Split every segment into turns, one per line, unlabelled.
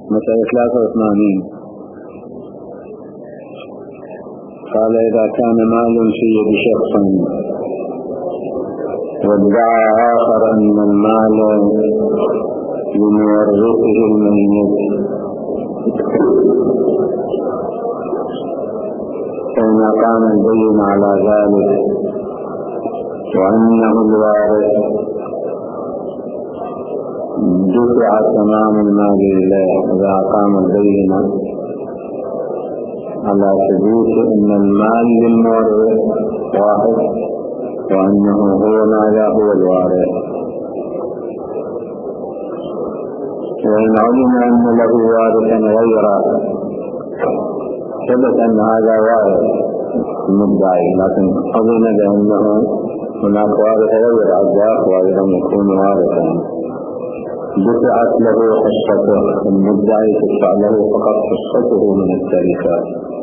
مسألة 83. قال إذا كان مال في يد شخص وادعى آخر أن المال لمورثه الميت فإن كان البين على ذلك وأنه الوارث دفع تمام المال لله إذا قام البينة على ثبوت أن المال للمورث واحد وأنه هو ماذا هو الوارث. وإن علم أن له وارثا غيره ثبت أن هذا وارث المدعي، لكن أظن بأنه هناك وارث غير عزاق وأيضا يكون وارثا دفعت له حصته، المدعي تدفع له فقط حصته من التركة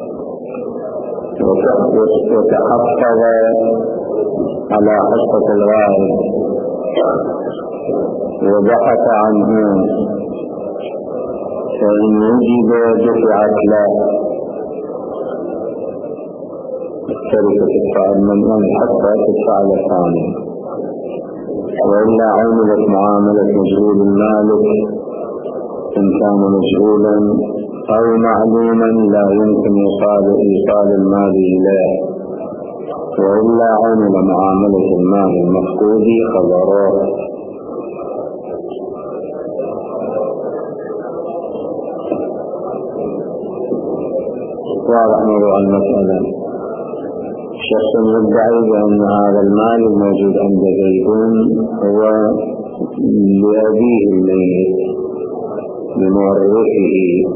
وتحفظ على حصة الوارث وبحث عنه، فإن وجد دفعت له التركة تدفع من حتى تدفع للثاني، وإلا عملت معاملة مجهول المالك إن كان مجهولا أو معلوما لا يمكن إيصال المال إليه، وإلا عمل معاملة المال المفقود خبره. واضح موضوع المسألة. شخص يدعي بأن هذا المال الموجود عند زيدون هو لأبيه الميت لمورثه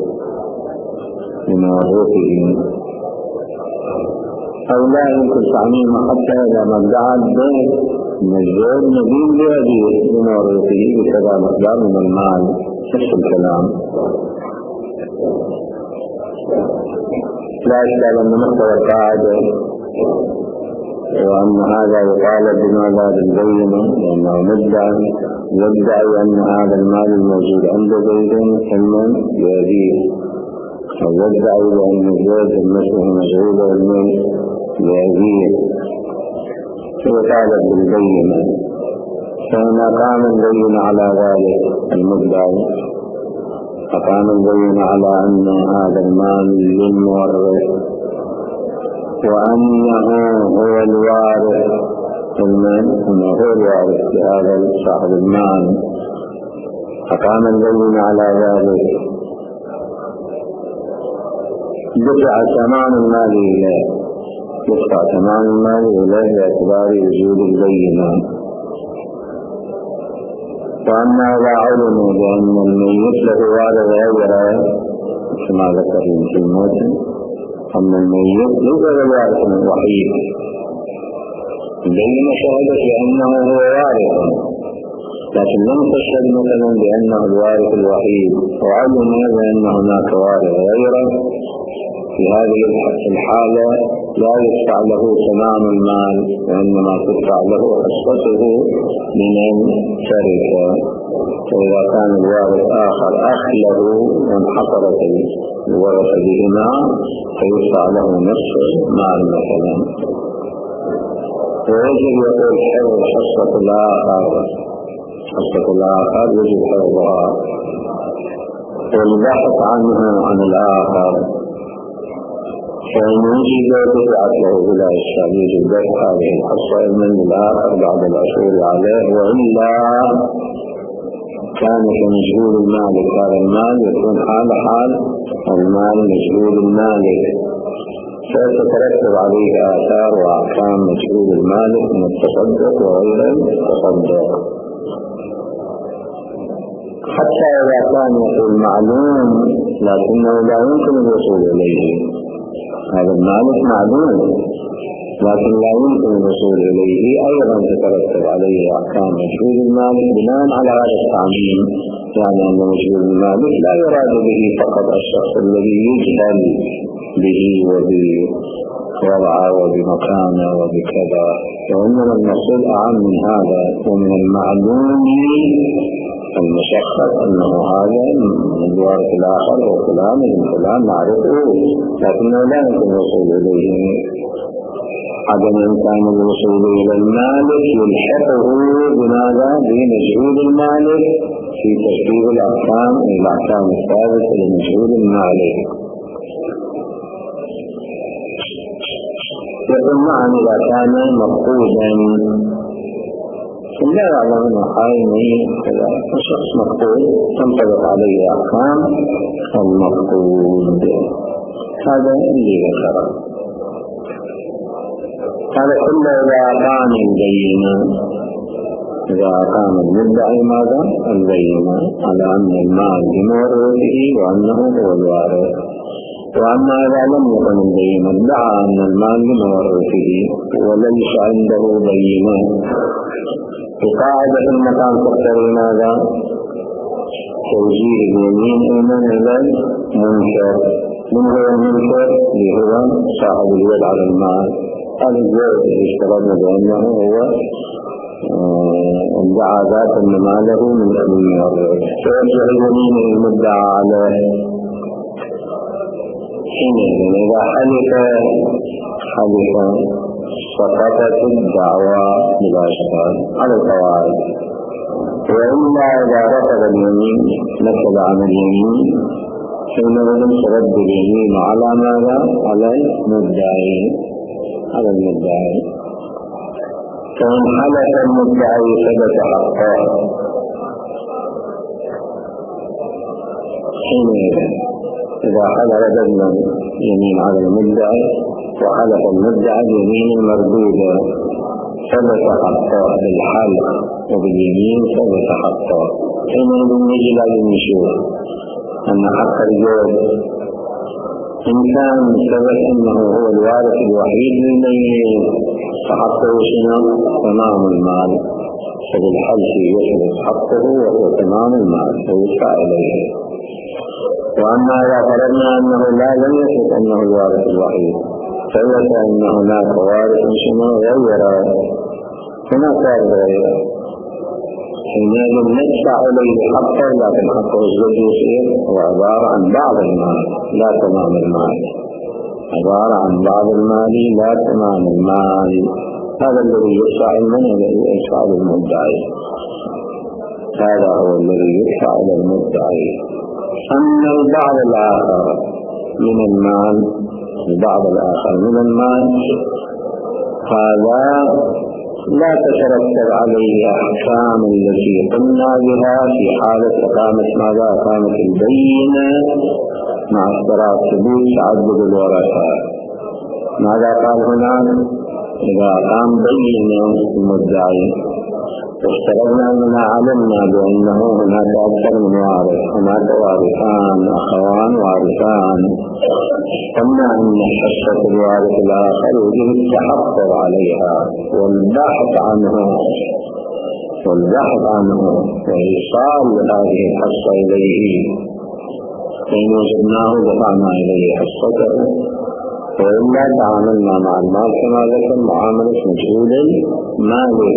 أو لا يمكن تعميمه حتى إذا ما ادعى البيت مجهول مدين لأبيه لمورثه بكذا مقدار من المال. نفس الكلام. لا إشكال أن مستوى القاعدة وأن هذا يطالب بماذا بالبينة، لأنه يدعي أن هذا المال الموجود عند زيد ثمن لأبيه، أو يدعي بأن زيد مثله مجهول المال لأبيه يطالب بالبينة. فإن قام البين على ذلك المدعي فقام البين على أن هذا المال للمورث وأنه هو الوارث المال، أنه هو الوارث لهذا صاحب المال، فقام البين على ذلك دفع تمام المال إليه، دفع تمام المال إليه باعتبار وجود البينة. وأما إذا علموا بأن الميت له وارث غيره كما ذكر في الموت أن الميت ليس الوارث الوحيد، بين شهدت بأنه هو وارث لكن لم تشهد مثلا بأنه الوارث الوحيد، وعلم بأن هناك وارث غيره، في هذه الحالة لا يدفع له تمام المال وإنما تدفع له حصته من التركة. فإذا كان الوارث آخر أخ له وانحصرت الورثة بهما فيدفع له نصف المال مثلا. ويجب يقول حفظ حصة الآخر يجب حفظها والبحث عنه عن الآخر، فإن وجد دفعت له بلا إشكال يجب دفع هذه الحصة من الآخر بعد العثور عليه، وإلا كان كمجهول المالك هذا المال يكون حال المال مجهول المالك، فستترتب عليه آثار وأحكام مجهول المالك من التصدق وغير التصدق. حتى إذا كان يقول معلوم لكنه لا يمكن الوصول إليه، هذا المالك معلوم لكن لا يمكن الوصول إليه، أيضا تترتب عليه أحكام مجهول المالك بناء على هذا التعميم، يعني أن مجهول المالك لا يراد به فقط الشخص الذي يجهل به وبوضعه وبمكانه وبكذا، وإنما المقصود أعم من هذا. ومن المعلوم المشخص أنه هذا الوارث الآخر وفلان ابن فلان نعرفه لكنه لا يمكن الوصول إليه. عدم إمكان الوصول إلى المالك يلحقه بماذا؟ بمجهول المالك في ترتيب الأحكام الأحكام الثابتة لمجهول المالك. يقول معنا إذا كان مفقودا لا يعلم أنه حائمي كذا شخص مفقود تنطبق عليه أحكام المفقود. هذا اللي ذكره. هذا كله إذا أقام البينة، إذا أقام المدعي ماذا؟ البينة على أن المال بمورثه وأنه هو الوارث. وأما إذا لم يكن البينة ادعى أن المال بمورثه وليس عنده بينة، القاعدة في المكان تقتضي ماذا؟ توجيه اليمين من إلى المنكر. من هو المنكر؟ اللي هو صاحب اليد على المال. هذا الزوج اللي اشترطنا بأنه هو ادعى ذات أن ماله من المورث، توجه اليمين المدعى عليه. حينئذ إذا حلف سقطت الدعوى بلا اشكال على القواعد. وإلا إذا رفض اليمين نفذ عن اليمين حينئذ ترد اليمين على ماذا؟ على المدعي. فإن حلف المدعي ثبت حقه حينئذ إذا حلف رجل يمين على المدعي وحلف المدعي اليمين المردودة ثبت حقه بالحلف وباليمين ثبت حقه. حينئذ نجي لازم نشوف أن حق الزوج إن كان ثبت أنه هو الوارث الوحيد للميت فحقه شنو؟ تمام المال. فبالحلف يثبت حقه وهو تمام المال ويدفع إليه. وأما إذا فرضنا أنه لا لم يثبت أنه الوارث الوحيد، ثبت أن هناك وارث شنو غير هناك غير، حينئذ ندفع إليه حقه، لكن حقه الزوج يصير هو عبارة عن بعض المال لا تمام المال، عبارة عن بعض المال لا تمام المال. هذا الذي يدفع من الذي يدفع للمدعي، هذا هو الذي يدفع للمدعي. أما البعض الآخر من المال، البعض الآخر من المال هذا لا تترتب عليه أحكام التي قلنا بها في حالة إقامة ماذا؟ إقامة البينة مع اشتراط ثبوت تعدد الورثة. ماذا قال هنا؟ إذا أقام بينة المدعي وافترضنا أننا علمنا بأنه هناك أكثر من وارث، هناك وارثان أخوان وارثان، قلنا أن حصة الوارث الآخر يجب التحفظ عليها والبحث عنه وإيصال هذه الحصة إليه. فإن وجدناه دفعنا إليه حصته، وإلا تعاملنا مع المال كما ذكر معاملة مجهول المال.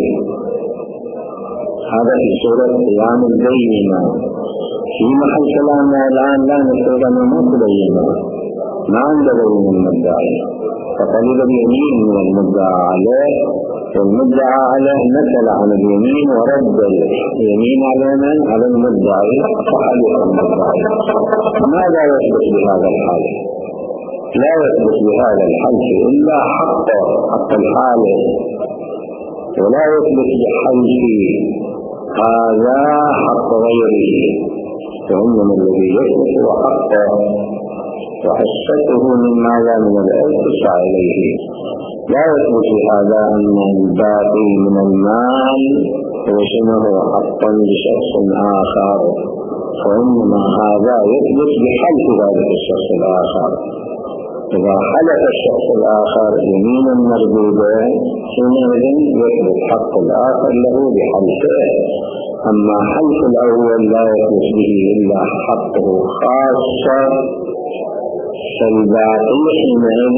هذا في صورة قيام البينة. في محل كلامنا الآن لا نفرض أنه ما تبينه، ما عند بين المدعي، فطلب اليمين من المدعى عليه، والمدعى عليه نكل عن اليمين ورد اليمين على من؟ على المدعي، فحلف المدعي. ماذا يثبت بهذا الحال؟ لا يثبت بهذا الحلف إلا حق الحالف، ولا يثبت بحلف هذا حق غيره، فإنما الذي يثبت هو حقه وحصته من ماذا؟ من الإرث تسعى إليه. لا يثبت هذا أن الباقي من المال هو شنو؟ حقا لشخص آخر، فإنما هذا يثبت بحلف ذلك الشخص الآخر. إذا حلف الشخص الآخر يمينا مردودة حينئذ يثبت حق الآخر له بحلفه. أما حلف الأول لا يثبت به إلا حقه خاصة، فالباقي حينئذ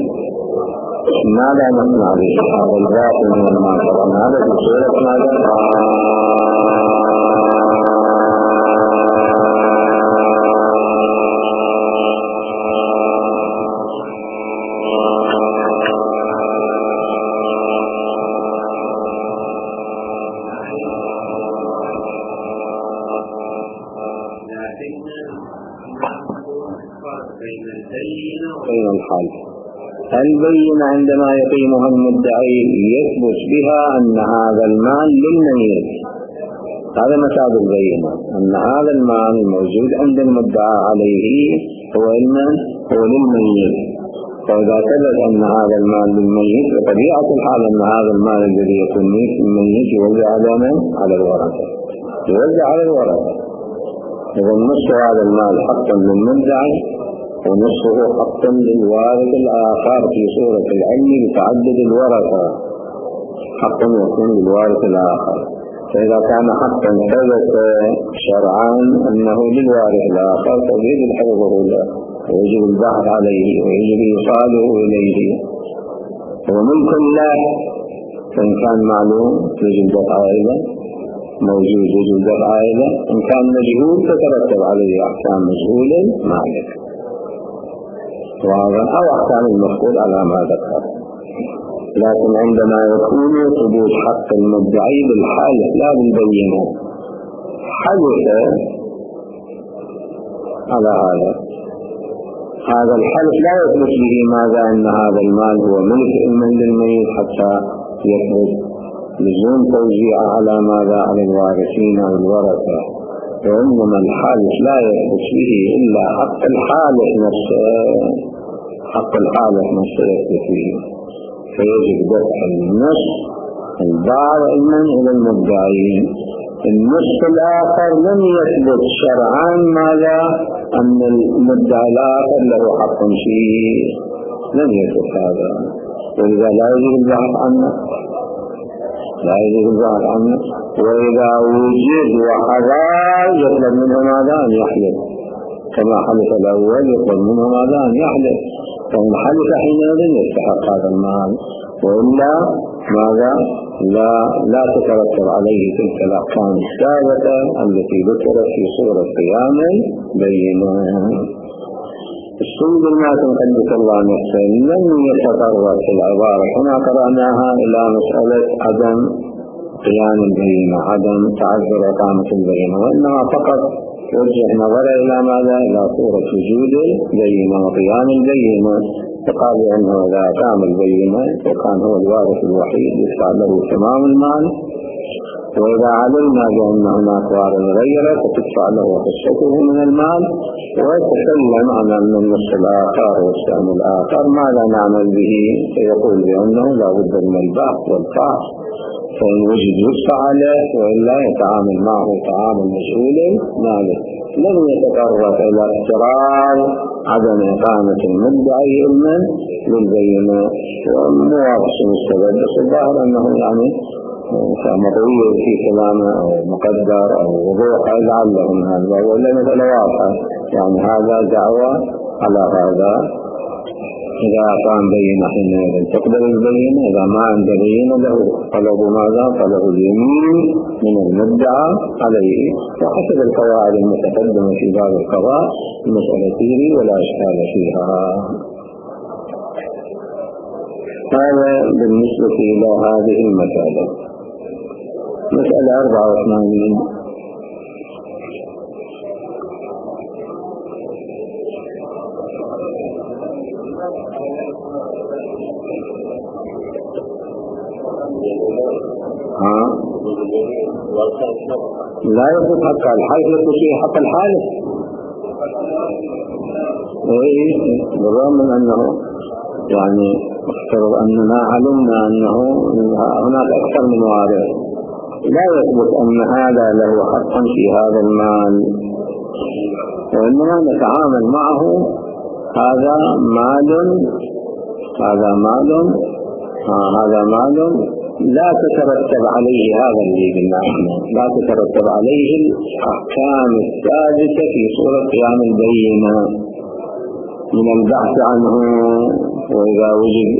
ماذا نصنع به؟ هذا الباقي من المال طبعا هذا في صورة ماذا؟ بين الحالف. البينة عندما يقيمها المدعي يثبت بها أن هذا المال للميت، هذا مساد البينة، أن هذا المال الموجود عند المدعى عليه هو للميت. فإذا ثبت أن هذا المال للميت بطبيعة الحال أن هذا المال الذي يكون للميت يوزع على الورثة، إذا نصف هذا المال حقا للمدعي ونصفه حقا للوارث الآخر في صورة العلم بتعدد الورثة، حقا يكون للوارث الآخر. فإذا كان حقا ثبت شرعا أنه للوارث الآخر فيجب حفظه له ويجب البحث عليه ويجب إيصاله إليه. وملك له فإن كان معلوم يجب دفع أيضا، موجود يجب دفع أيضا، إن كان مجهول تترتب عليه أحكام مجهول مالك وهذا أو أحكام المفقود على ما ذكر. لكن عندما يكون ثبوت حق المدعي بالحالف لا بالبينة، حدث على هذا الحلف لا يثبت به ماذا أن هذا المال هو ملك للميت حتى يثبت لزوم توزيعه على ماذا على الوارثين أو الورثة، وإنما الحالف لا يثبت به إلا حق الحالف نفسه يثبت به، فيجب دفع النصف البعض إلى المدعين. النصف الآخر لم يثبت شرعا ماذا أن المدعي الآخر له حق فيه، لم يثبت هذا، ولذا لا يجب البحث عنه. وإذا وجد وحضر يطلب منه ماذا أن يحلف، كما حلف الأول يطلب منه ماذا أن يحلف، فإن حلف حينئذ يستحق هذا المال، وإلا ماذا لا تترتب عليه تلك الأحكام الثابتة التي ذكرت في سورة قيام البينة. السيد الماتم قدس الله نفسه لم يتطرق في العبارة كما قرأناها إلى مسألة عدم قيام البينة، عدم تعذر إقامة البينة، وإنما فقط وجه نظر إلى ماذا؟ إلى صورة وجود البينة وقيام البينة، فقال أنه إذا قام البينة وكان هو الوارث الوحيد يدفع له تمام المال، وإذا علمنا بأن هناك وارث غيره فتدفع له حصته من المال. ويتكلم عن أن النصف الآخر والسهم الآخر ماذا نعمل به، فيقول بأنه لا بد من البحث والفحص، فإن وجد يدفع عليه وإلا يتعامل معه تعامل مجهول ماله. لم يتطرق إلى اضطرار عدم إقامة المدعي علما للبينة، ومواقف مستبد، بس الظاهر أنه يعني مطويل في كلامه أو مقدر أو وضوح لعله من هذا، ولا مثل واضحة يعني هذا دعوة على هذا. إذا كان بينة حينئذ تقبل البينة، إذا ما عند بينة له طلب ماذا؟ طلب اليمين من المدعى عليه، وحسب القواعد المتقدمة في باب القضاء المسألة فيه ولا إشكال فيها. هذا بالنسبة إلى هذه المسألة. مسألة 84 لا يثبت حق الحالف، يثبت فيه حق الحالف بالرغم من أنه يعني افترض أننا علمنا أنه هناك أكثر من وارث، لا يثبت أن هذا له حقا في هذا المال، وإنما نتعامل معه هذا مال لا تترتب عليه هذا اللي قلنا، لا تترتب عليه الأحكام الثابتة في صورة قيام البينة من البحث عنه، وإذا وجد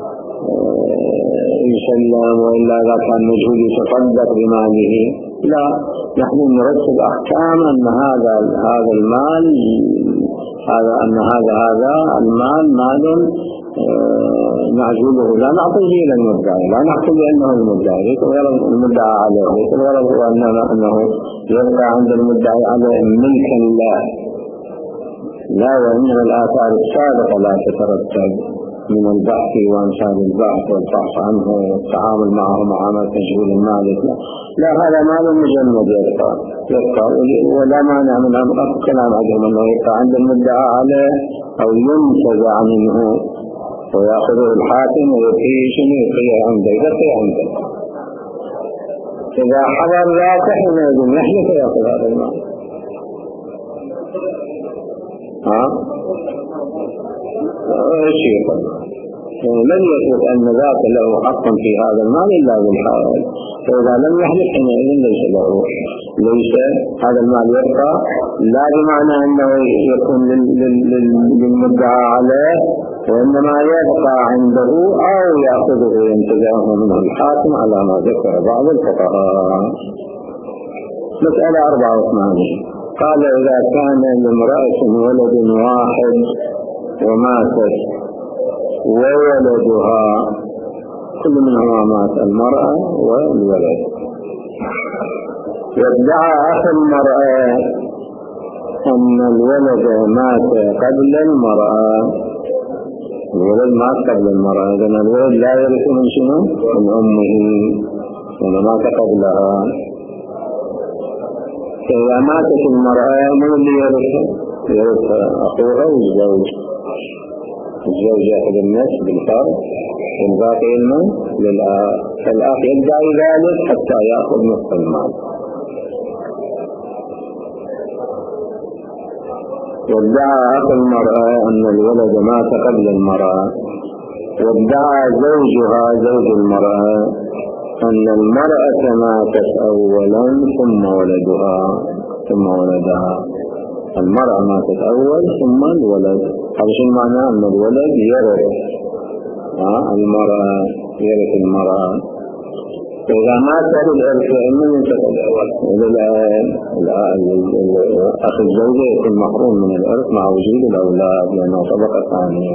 يسلم، وإلا إذا كان مجهول يتصدق بماله. لا، نحن نرتب أحكام أن هذا المال مال نعزله، لا نعطيه إلى المدعي، لا نحكم بأنه المدعي، ليس الغرض المدعى عليه، ليس الغرض هو أنه يبقى عند المدعي عليه ملكا لا، وإنما الآثار السابقة لا تترتب من البحث وأمثال البحث والبحث عنه والتعامل معه معاملة تشغيل المالك، لا هذا مال مجمد يبقى ولا مانع من أن كلام عندهم أنه يبقى عند المدعى عليه أو ينتزع منه ويأخذه الحاكم ويبقيه عنده إذا حضر ذاك حينئذ يحلف ويأخذ هذا المال. ايش يقول؟ لن يثبت أن ذاك له حق في هذا المال إلا بالحائل، فإذا لم يحلف حينئذ ليس له، ليس هذا المال يبقى، لا بمعنى أنه يكون للمدعى عليه، وإنما يبقى عنده أو يأخذه ينتزعه منه الحاكم على ما ذكر بعض الفقهاء. مسألة 84 قال إذا كان لامرأة ولد واحد وماتت وولدها كل منهما مات، المرأة والولد، وادعى أخ المرأة أن الولد مات قبل المرأة، الولد مات قبل المرأة، إذن الولد لا يرث من شنو؟ من أمه، وما مات قبلها. فإذا ماتت المرأة من اللي يرث أخوها والزوج، الزوج يأخذ النصف بالفرض والباقي المال للأخ، فالأخ يدعي ذلك حتى يأخذ نصف المال. وادعى أخ المرأة أن الولد مات قبل المرأة، وادعى زوجها زوج المرأة أن المرأة ماتت أولا ثم ولدها، المرأة ماتت أول ثم الولد. هذا شو معناه؟ أن الولد يرث المرأة، يرث المرأة. فإذا مات الإرث من ينتقل الأول أخ الزوجة يكون محروم من الإرث مع وجود الأولاد لأنه طبقة ثانية.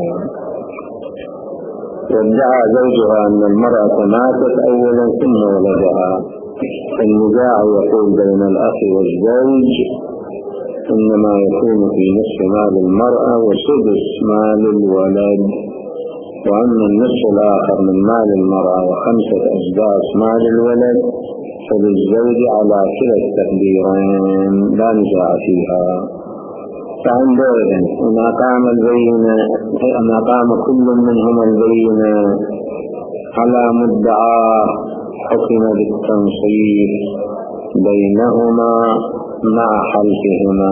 وادعى زوجها أن المرأة ماتت أولا ثم ولدها، النزاع يقول بين الأخ والزوج إنما يكون في نصف مال المرأة وسدس مال الولد، وأما النصف الآخر من مال المرأة وخمسة أسداس مال الولد فللزوج على كلا التقديرين لا نزاع فيها. فعندئذ إن أقام كل منهما البينة على مدعى حكم بالتنصيف بينهما مع حلفهما.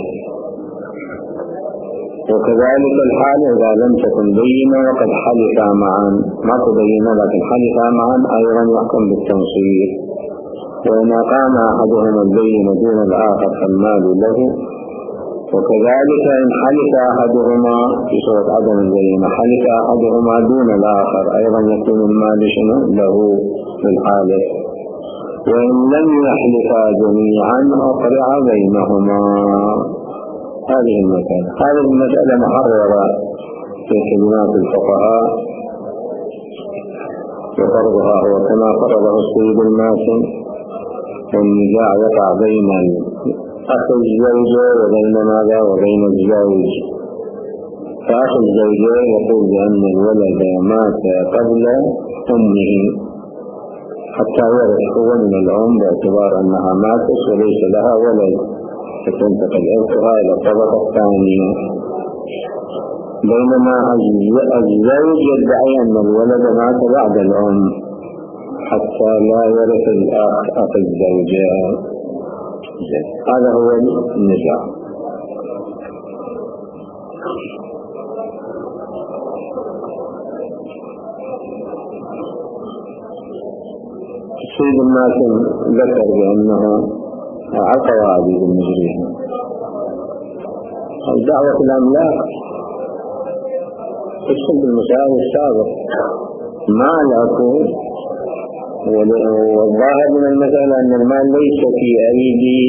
وكذلك الحال إذا لم تكن بينة وقد حلفا معا، ما تبين لكن حلفا معا أيضا يحكم بالتنصيف. وإن أقام أحدهما البينة دون الآخر فالمال له. وكذلك إن حلف أحدهما في صورة عدم البينة حلف أحدهما دون الآخر أيضا يكون المال له للحالف. وإن لم يحلفا جميعا أقرع بينهما. هذه المسألة محررة في كلمات الفقهاء، وفرضها هو كما فرضه السيد الماسن، والنزاع يقع بين أخ الزوجة وبين ماذا وبين الزوج. فأخ الزوجة يقول بأن الولد مات قبل أمه حتى يرث هو من الأم باعتبار أنها ماتت وليس لها ولد، فتنتقل إرثها إلى الطبقة الثانية. بينما الزوج يدعي أن الولد مات بعد الأم حتى لا يرث الأخ الزوجة. هذا هو النزاع. السيد الماسن ذكر بأنه عقوى بالمجرين الدعوة الأملاك تدخل بالمسائل السابق ما العقود. والظاهر من المسألة أن المال ليس في أيدي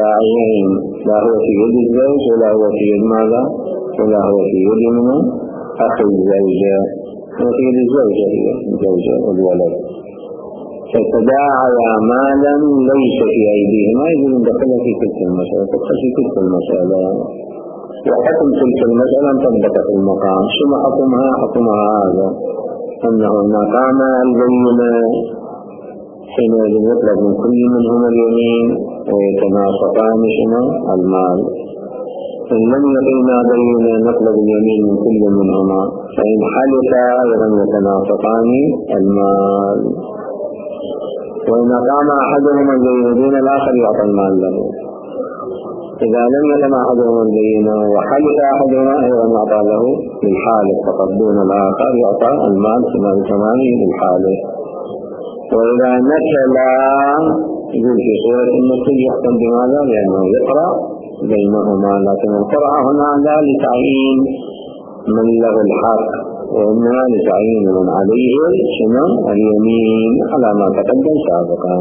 المتداعيين، لا هو في يد الزوج ولا هو في يد ماذا ولا هو في يد منه أخي الزوجة، وهي الزوجة هي الزوجة والولد، فتداعى مالا ليس في أيديهما، يجب أن دخل في تلك المسألة، تدخل في تلك المسألة، وحكم تلك المسألة طبق في المقام. شنو حكمها؟ حكمها هذا، أنه مقام البينة حينئذ يطلب من كل منهما اليمين ويتناصفان شنو المال. إن لم يقيما بينة نطلب اليمين من كل منهما، فإن حلفا أيضا يتناصفان المال، وإن أقام أحدهما البينة دون الآخر يعطى المال له. إذا لم يقم أحدهما البينة وحلف أحدهما أيضا يعطى له للحالف فقط دون الآخر يعطى المال ثمانه للحالف. وإذا نكلا يقول في صورة النكل يحكم بماذا؟ لأنه يقرأ بينهما، لكن القرعة هنا لا لتعيين من له الحق، وإنما لتعيين من عليه شنو اليمين على ما تقدم سابقا.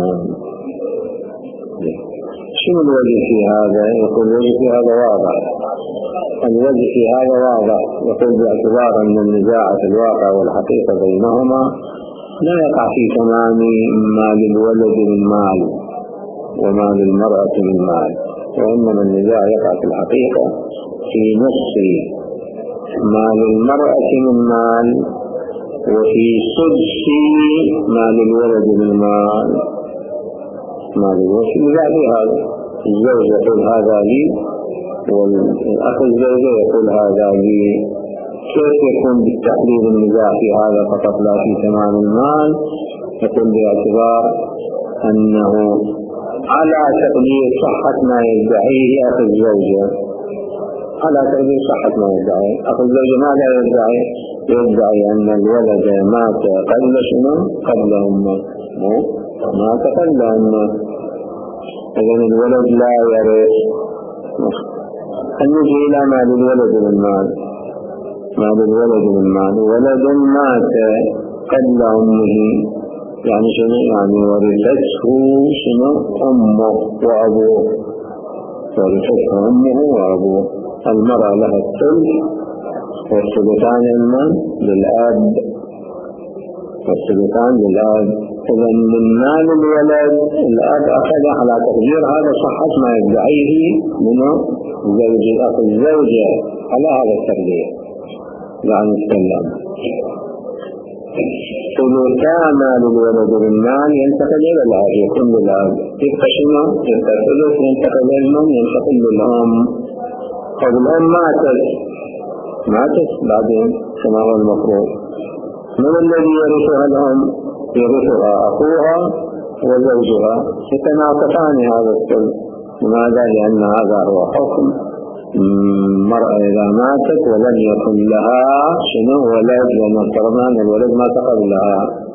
شنو الوجه في هذا؟ يقول الوجه في هذا واضح، الوجه في هذا واضح. يقول باعتبار أن النزاع في الواقع والحقيقة بينهما لا يقع في تمام ما للولد من مال وما للمرأة من مال، وإنما النزاع يقع في الحقيقة في نصف ما للمرأة من مال وفي سدس ما للولد من مال. ما للولد النزاع في هذا، الزوج يقول هذا لي والأخ الزوجة يقول هذا لي. كيف يكون بالتحديد النزاع في هذا فقط لا في تمام المال؟ يقول باعتبار أنه على تقدير صحة ما يدعيه أخ الزوجة، على تقدير صحة ما يدعيه أخ الزوجة. ماذا يدعي؟ يدعي أن الولد مات قبل شنو؟ قبل أمه، مات قبل أمه، إذن الولد لا يرث. نجي إلى ما للولد من مال، ما للولد من مال، ولد مات قبل أمه، يعني شنو؟ يعني ورثته شنو؟ أمه وأبوه، ورثته أمه وأبوه. المرأة لها الثلث والثلثان للأب، والثلثان للأب. إذا من مال الولد الأب أخذ على تقدير هذا صحة ما يدعيه منه زوج الأخ الزوجة على هذا التقدير. يعني نتكلم ثلثان مال الولد من مال ينتقل إلى الأب، يكون للأب. يبقى شنو؟ يبقى ثلث ينتقل إلى الأم، ينتقل للأم. قد الأم ماتت بعدين كما هو المفروض. من الذي يرثها الأم؟ يرثها أخوها وزوجها، يتناقضان هذا الثلث. لماذا؟ لأن هذا هو حكم المرأة إذا ماتت ولم يكن لها شنو ولد، لأن افترضنا أن الولد مات قبلها.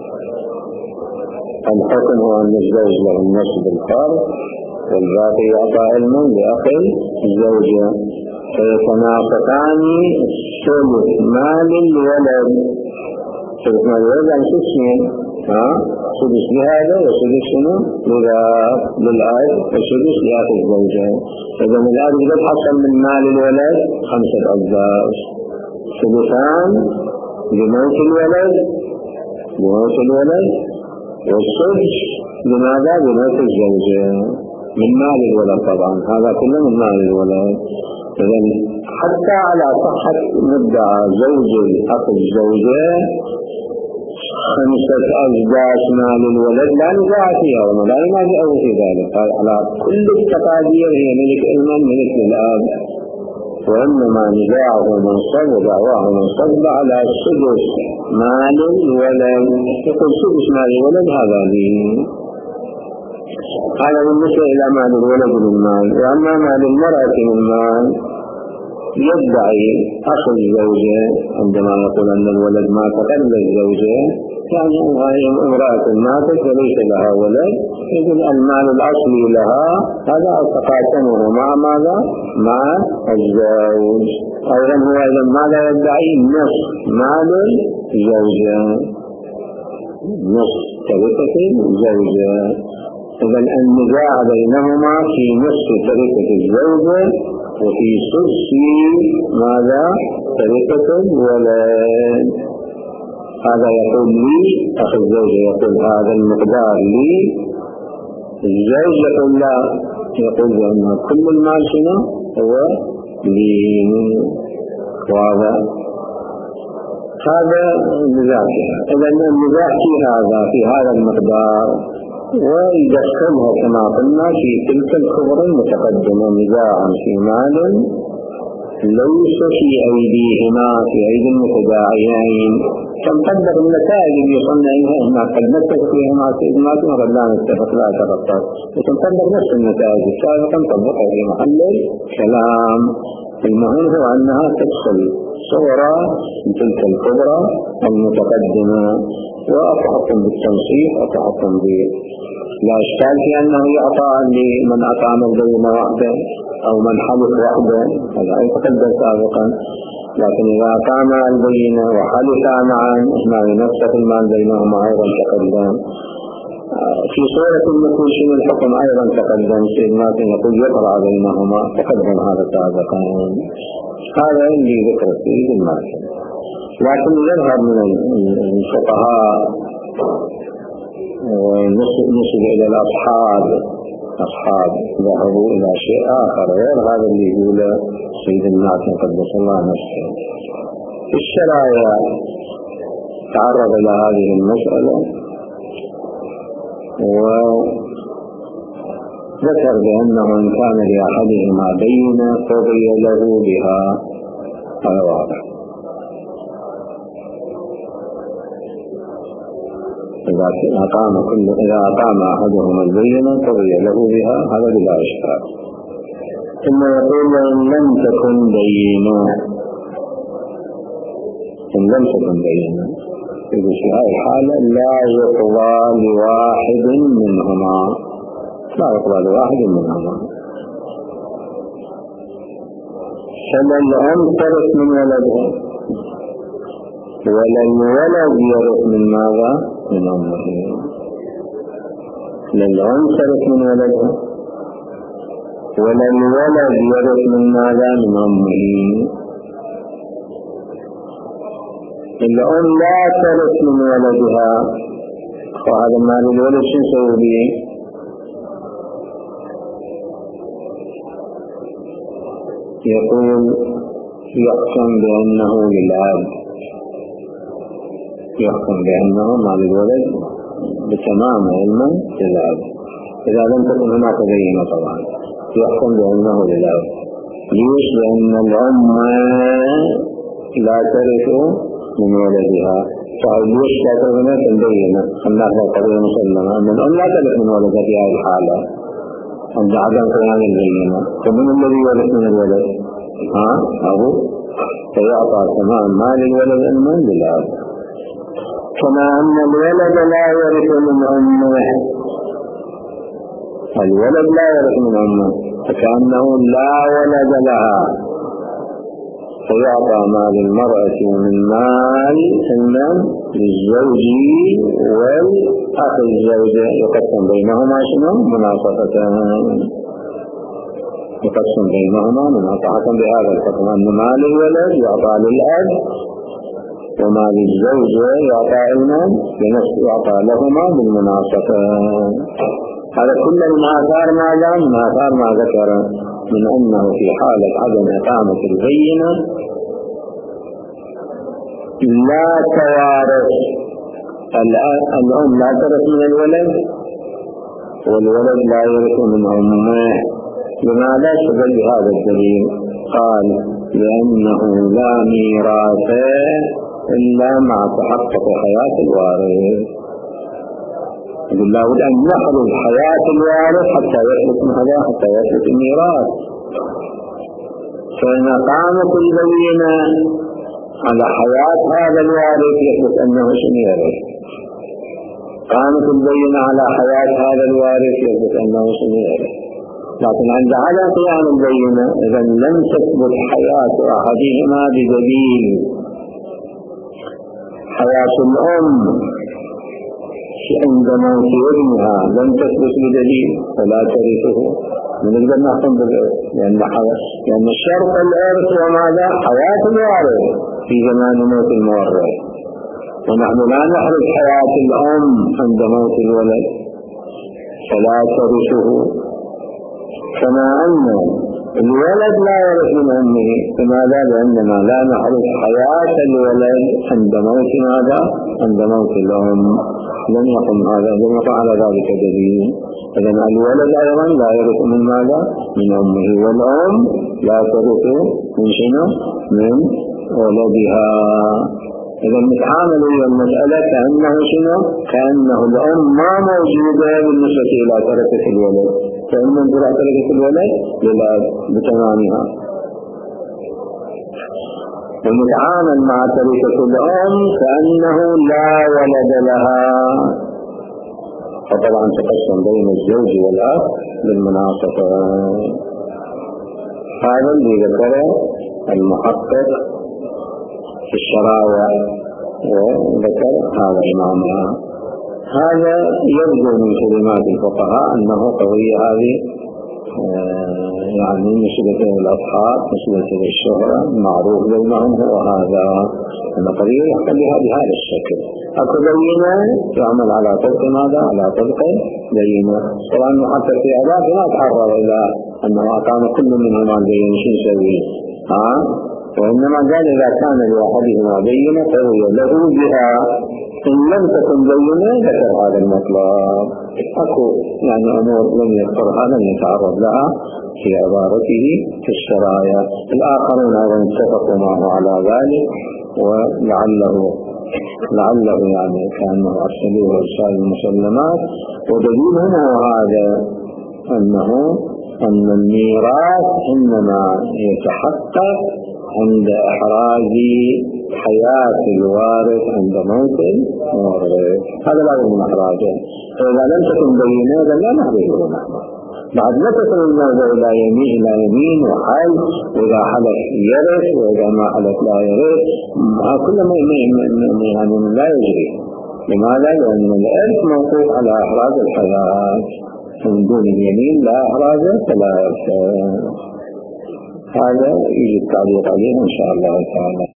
الحكم هو أن الزوج له النصف بالفرض والباقي يعطى علما لأخ الزوجة، فيتناقضان ثلث مال الولد. ثلث مال الولد عن سدسين، سدس لهذا وسدس شنو؟ للأب وسدس لأخ الزوجة. إذا الأب قد حصل من مال الولد 5 أجزاء، ثلثان لموت الولد والسدس لماذا؟ لموت الزوجة من مال الولد. طبعا هذا كله من مال الولد. إذا حتى على صحة مدعى زوج الأخ الزوجة 5 أجزاء مال الولد لا نزاع فيها ولا ينازع في ذلك. على كل التقادير هي ملك المن ملك للأب، وإنما نزاعه منصب ودعواه منصب على سدس مال الولد. يقول سدس مال الولد هذا لي. هذا بالنسبة إلى مال الولد من مال. وأما مال المرأة من مال يدعي أخ الزوجة عندما يقول أن الولد مات قبل الزوجة، يعني امرأة ماتت وليس لها ولد، يقول المال الأصلي لها هذا تقاسمه مع ماذا؟ مع الزوج. أيضا هو أيضا ماذا يدعي؟ نصف مال الزوجة، نصف تركة الزوجة. إذا النزاع بينهما في نصف تركة الزوجة وفي سدس ماذا؟ تركة الولد. هذا يقول لي أخي الزوجة، يقول هذا المقدار لي، الزوج يقول لا، يقول بأن كل المال شنو هو لي. واضح؟ هذا النزاع. إذا النزاع في هذا المقدار، ويدخلها كما قلنا في تلك الكبرى المتقدمة نزاعا في مال ليس في أيديهما، في أيدي المتداعيين. فنقدر النتائج اللي وصلنا إليها هنا، قد نتفق فيهما سيدمات وقد لا نتفق، لا تغطر، وتنقدر نفس النتائج السابقة نطبقها في محل الكلام. المهم هو أنها تدخل صورة تلك الكبرى المتقدمة، وأتحكم بالتنصيف، أتحكم لا إشكال في أنه يعطى لمن أطعم البينة وحده أو من حلف وحده، هذا يتقدم سابقا. لكن إذا أطعم البينة وحلفا معا ما ينفسك المال بينهما أيضا تقدم. في صورة النقول شنو الحكم أيضا تقدم، سيدنا يقول يقرأ بينهما، تقدم هذا سابقا. هذا اللي ذكر سيد المال. لكن يظهر من الفقهاء ونسب إلى الأصحاب ذهبوا إلى شيء آخر غير هذا اللي يقول سيد الناس قدس الله نفسه. في الشرايع تعرض إلى هذه المسألة وذكر بأنه إن كان لأحدهما بينة قضي له بها. هذا واضح. إذا أقام أحدهما البينة قضي له بها، هذا بلا إشكال. ثم يقول إن لم تكن بينة، في هذه الحالة لا يقضى لواحد منهما، فلا الأم ترث من ولدها ولا الولد يرث من ماذا؟ من أمه. لا الأم ترث من ولدها ولا الولد يرث من ماذا؟ من أمه. الأم لا ترث من ولدها، وهذا مال الولد شو نسوي به؟ يقول يحكم بأنه للأب، يحكم بأنه مال الولد بتمام علما للأب. إذا لم تكن هناك بينة طبعا يحكم بأنه للأب. ليش؟ لأن الأم لا ترث من ولدها. فليش لا ترث من البينة؟ الناس قضية مسلمة أن الأم لا ترث من ولدها في هذه الحالة عند عدم قيام البينة. فمن الذي يرث من الولد؟ أبو، فيعطى تمام مال الولد المال للأب. كما أن الولد لا يرث من أمه، الولد لا يرث من أمه، فكأنه لا ولد لها، فيعطى مال المرأة من مال للزوج والأخ الزوجة، يقسم بينهما شنو؟ مناصفتان، يقسم بينهما مناصحة بهذا الحكم أن مال الولد يعطى للأب ومال الزوجة يعطى يعطى لهما بالمناصفة. هذا كل من آثار ماذا؟ من آثار ما ذكر من أنه في حالة عدم إقامة البينة لا توارث، الأم لا ترث من الولد والولد لا يرث من أمه. لماذا؟ استدل بهذا الدليل، قال لأنه لا ميراث إلا مع تحقق حياة الوارث. يقول لا بد أن يحرز حياة الوارث حتى يثبت ماذا؟ حتى يثبت الميراث. فإن قامت البينة على حياة هذا الوارث يثبت أنه يرث. قامت البينة على حياة هذا الوارث يثبت أنه يرث. لكن عند عدم قيام البينة إذا لم تثبت حياة أحدهما بدليل. حياة الأم عند موت ابنها لم تثبت بدليل فلا ترثه، نقدر نحكم بالإرث لأن الشرط الإرث وماذا؟ حياة الوارث في زمان موت المورث، ونحن لا نحرز حياة الأم عند موت الولد فلا ترثه، كما أن الولد لا يرث من أمه. لماذا؟ لأننا لا نحرز حياة الولد عند موت ماذا؟ عند موت الأم. لم يقم على ذلك دليل. إذن الولد أيضا لا يرث من ماذا؟ من أمه، والأم لا ترث من شنو؟ من ولدها. إذا نتعامل إلى المسألة كأنه شنو؟ كأنه الأم ما موجودة بالنسبة إلى تركة الولد، فإن ننظر تركة الولد للأب بتمامها، ونتعامل مع تركة الأم كأنه لا ولد لها. فطبعا تقسم بين الزوج والأب بالمناصفة. هذا اللي ذكره المحقق في الشرائع وذكر هذا المعنى. هذا يبدو من كلمات الفقهاء أنه قضية هذه يعني نسبة الأصحاب نسبة الشهرة معروف بينهم هو هذا القضية يحتلها بهذا الشكل. أكو بينة يعمل على طبق ماذا؟ على طبق بينة. طبعا حتى في عباد لا تعرض إلى أنه أقام كل منهما البينة شو يسوي وإنما قال إذا كان لأحدهما بينة فهو له بها، إن لم تكن بينة ذكر هذا المطلب. أكو يعني أمور لم يذكرها لم يتعرض لها في عبارته في الشرائع. الآخرون أيضا اتفقوا معه على ذلك، ولعله يعني كأنه أرسلوه إرسال المسلمات. ودليلهم هو هذا أن الميراث إنما يتحقق عند إحراز حياة الوارث عند موت المورث. هذا لا من إحراجه. فإذا لم تكن بينة لا نحرزه نحن. بعد لا تكن الموضوع إلى يمين وحال، وإذا حلف يرث وإذا ما حلف لا يرث، كل ما يعني لا يجري. لماذا؟ لأن الإرث موقوف على إحراز الحياة، من دون اليمين لا إحراز فلا يرث. هذا يجب التعليق عليه إن شاء الله تعالى.